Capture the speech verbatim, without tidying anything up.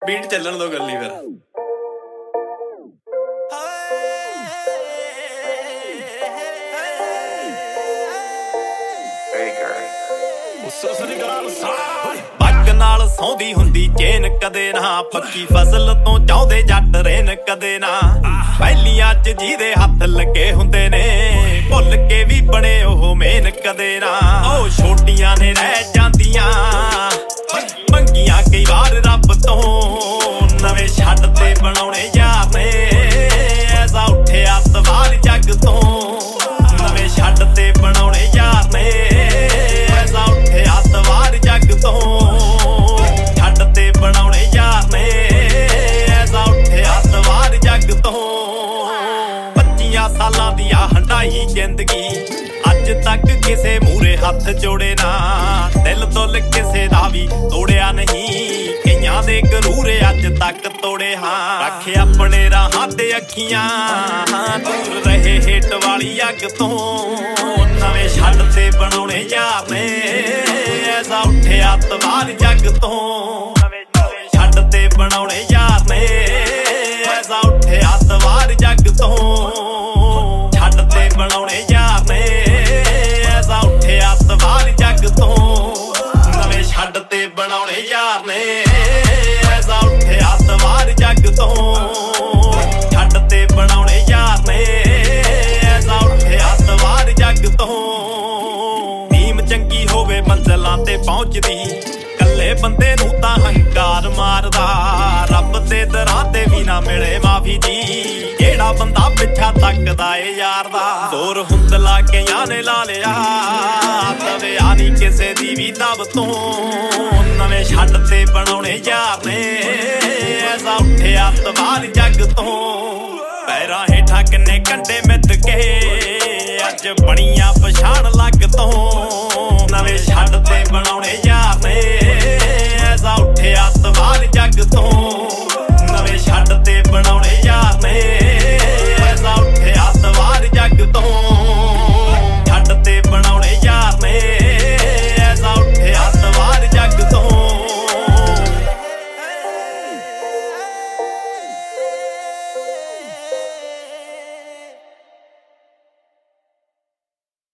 beat ਚੱਲਣ ਦੋ ਗੱਲੀ ਫਿਰ ਪੱਗ ਨਾਲ ਸੌਂਦੀ ਹੁੰਦੀ ਚੇਨ ਕਦੇ ਨਾ ਪੱਕੀ ਫਸਲ ਤੋਂ ਚਾਹੁੰਦੇ ਜੱਟ ਰੇਨ ਕਦੇ ਨਾ ਪਹਿਲੀਆਂ ਚ ਜਿਹਦੇ ਹੱਥ ਲੱਗੇ ਹੁੰਦੇ ਨੇ ਭੁੱਲ ਕੇ ਵੀ ਬਣੇ ਉਹ ਮੇਨ ਕਦੇ ਨਾ ਉਹ ਛੋਟੀਆਂ ਨੇ ਰਹਿ ਜਾਂਦੀਆਂ ਮੰਗੀਆਂ ਕਈ ਵਾਰ ਰੱਬ ਤੋਂ ਨਵੇਂ ਛੱਡ ਤੇ ਬਣਾਉਣੇ ਯਾਰ ਨੇ ਐਸਾ ਉੱਠਿਆ ਸਵਾਲ ਜੱਗ ਤੋਂ ਨਵੇਂ ਛੱਡ ਤੇ ਬਣਾਉਣੇ ਯਾਰ ਨੇ ਐਸਾ ਉੱਠਿਆ ਸਵਾਲ ਜੱਗ ਤੋਂ ਛੱਡ ਤੇ ਬਣਾਉਣੇ ਯਾਰ ਨੇ ਐਸਾ ਉੱਠਿਆ ਸਵਾਲ ਜੱਗ ਤੋਂ ਪੱਚੀਆਂ ਸਾਲਾਂ ਦੀ ਆ ਹੰਡਾਈ ਜ਼ਿੰਦਗੀ ਅੱਜ ਤੱਕ ਕਿਸੇ ਮੂਰੇ ਹੱਥ ਜੋੜੇ ਨਾ ਦਿਲ ਦੁੱਲ ਕਿਸੇ ਦਾ ਵੀ ਤੋੜਿਆ ਨਹੀਂ ਕਈਆਂ ਦੇ ਗਰੂਰੇ ਅੱਜ ਤੱਕ ਤੋੜੇ ਹਾਂ ਰੱਖ ਆਪਣੇ ਰਾਹਾਂ ਤੇ ਅੱਖੀਆਂ ਦੂਰ ਰਹੇ ਹੇਠ ਵਾਲੀ ਅੱਗ ਤੋਂ ਨਵੇਂ ਛੱਡ ਤੇ ਬਣਾਉਣੇ ਯਾਰ ਨੇ ਐਸਾ ਉੱਠਿਆ ਤਵਾਰ ਜੱਗ ਤੋਂ ਨਵੇਂ ਛੱਡ ਤੇ ਬਣਾਉਣੇ ਯਾਰ ਨੇ ਐਸਾ ਉੱਠਿਆ ਤਵਾਰ ਜੱਗ ਤੋਂ ਛੱਡ ਤੇ ਬਣਾਉਣੇ ਯਾਰ ਨੇ ਐਸਾ ਉੱਠਿਆ ਤਵਾਰ ਜੱਗ ਤੋਂ ਨਵੇਂ ਛੱਡ ਤੇ ਬਣਾਉਣੇ ਯਾਰ ਨੇ ਐਸਾ ਉੱਠਿਆ ਤਵਾਰ ਜੱਗ ਤੋਂ ਛੱਡ ਤੇ ਬਣਾਉਣੇ ਯਾਰ ਨੇ ਐਸਾ ਉੱਠਿਆ ਤਵਾਰ ਜੱਗ ਤੋਂ ਟੀਮ ਚੰਗੀ ਹੋਵੇ ਮੰਜ਼ਿਲਾਂ ਤੇ ਪਹੁੰਚਦੀ ਕੱਲੇ ਬੰਦੇ ਨੂੰ ਤਾਂ ਹੰਕਾਰ ਮਾਰਦਾ ਰੱਬ ਦੇ ਦਰਾਂ ਤੇ ਵੀ ਨਾ ਮਿਲੇ ਮਾਫੀ ਜੀ ਜਿਹੜਾ ਬੰਦਾ ਪਿੱਛਾ ਤੱਕਦਾ ਏ ਯਾਰ ਦਾ ਜ਼ੋਰ ਹੁੰਦਲਾ ਕਈਆਂ ਨੇ ਲਾ ਲਿਆ ਦਵਿਆ ਨੀ ਕਿਸੇ ਦੀ ਵੀ ਦਬ ਤੋਂ ਨਵੇਂ ਛੱਡ ਤੇ ਬਣਾਉਣੇ ਯਾਰ ਨੇ ਐਸਾ ਉੱਠਿਆ ਤਵਾਰ ਜੱਗ ਤੋਂ ਪੈਰਾਂ ਹੇਠਾਂ ਕਿੰਨੇ ਕੰਡੇ ਮਿੱਧ ਕੇ ਅੱਜ ਬਣੀਆਂ ਪਛਾਣ